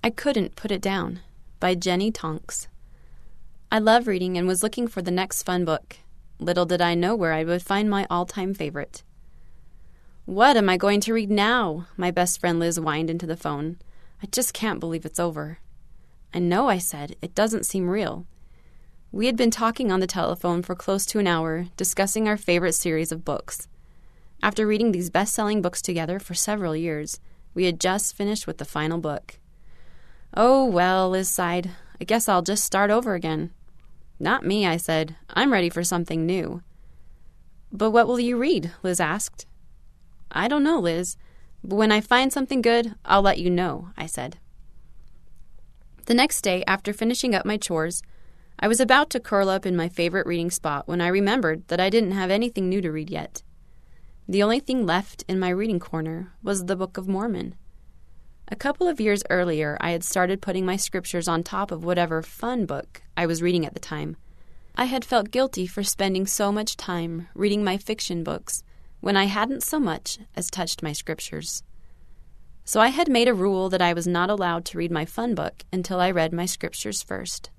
I Couldn't Put It Down by Jenny Tonks. I love reading and was looking for the next fun book. Little did I know where I would find my all-time favorite. "What am I going to read now?" my best friend Liz whined into the phone. "I just can't believe it's over." "I know," I said. "It doesn't seem real." We had been talking on the telephone for close to an hour, discussing our favorite series of books. After reading these best-selling books together for several years, we had just finished with the final book. "Oh, well," Liz sighed. "I guess I'll just start over again." "Not me," I said. "I'm ready for something new." "But what will you read?" Liz asked. "I don't know, Liz. But when I find something good, I'll let you know," I said. The next day, after finishing up my chores, I was about to curl up in my favorite reading spot when I remembered that I didn't have anything new to read yet. The only thing left in my reading corner was the Book of Mormon. A couple of years earlier, I had started putting my scriptures on top of whatever fun book I was reading at the time. I had felt guilty for spending so much time reading my fiction books when I hadn't so much as touched my scriptures. So I had made a rule that I was not allowed to read my fun book until I read my scriptures first.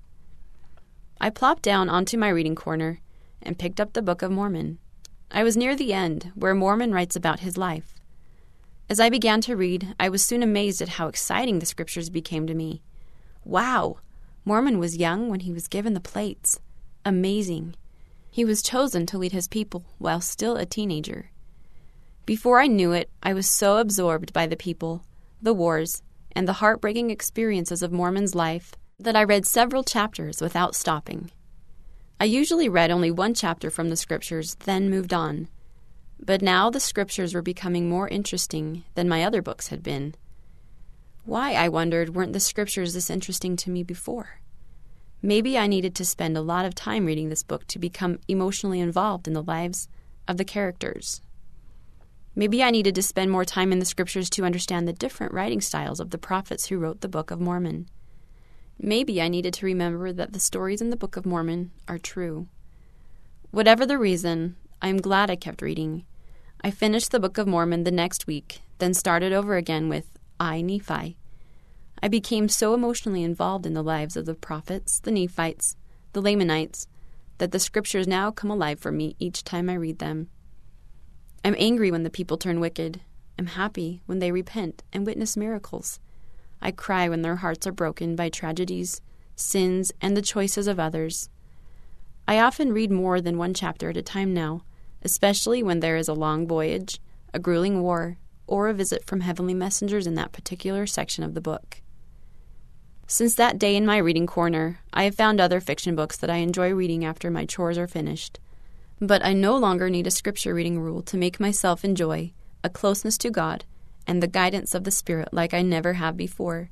I plopped down onto my reading corner and picked up the Book of Mormon. I was near the end, where Mormon writes about his life. As I began to read, I was soon amazed at how exciting the scriptures became to me. Wow! Mormon was young when he was given the plates. Amazing. He was chosen to lead his people while still a teenager. Before I knew it, I was so absorbed by the people, the wars, and the heartbreaking experiences of Mormon's life that I read several chapters without stopping. I usually read only one chapter from the scriptures, then moved on. But now the scriptures were becoming more interesting than my other books had been. Why, I wondered, weren't the scriptures this interesting to me before? Maybe I needed to spend a lot of time reading this book to become emotionally involved in the lives of the characters. Maybe I needed to spend more time in the scriptures to understand the different writing styles of the prophets who wrote the Book of Mormon. Maybe I needed to remember that the stories in the Book of Mormon are true. Whatever the reason, I am glad I kept reading. I finished the Book of Mormon the next week, then started over again with I, Nephi. I became so emotionally involved in the lives of the prophets, the Nephites, the Lamanites, that the scriptures now come alive for me each time I read them. I'm angry when the people turn wicked. I'm happy when they repent and witness miracles. I cry when their hearts are broken by tragedies, sins, and the choices of others. I often read more than one chapter at a time now, especially when there is a long voyage, a grueling war, or a visit from heavenly messengers in that particular section of the book. Since that day in my reading corner, I have found other fiction books that I enjoy reading after my chores are finished. But I no longer need a scripture reading rule to make myself enjoy a closeness to God and the guidance of the Spirit like I never have before.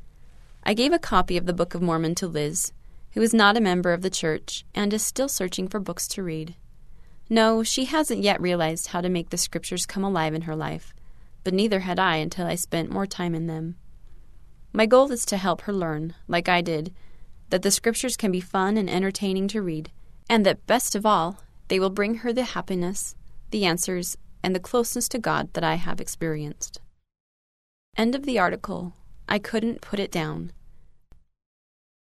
I gave a copy of the Book of Mormon to Liz, who is not a member of the church and is still searching for books to read. No, she hasn't yet realized how to make the scriptures come alive in her life, but neither had I until I spent more time in them. My goal is to help her learn, like I did, that the scriptures can be fun and entertaining to read, and that, best of all, they will bring her the happiness, the answers, and the closeness to God that I have experienced. End of the article. I Couldn't Put It Down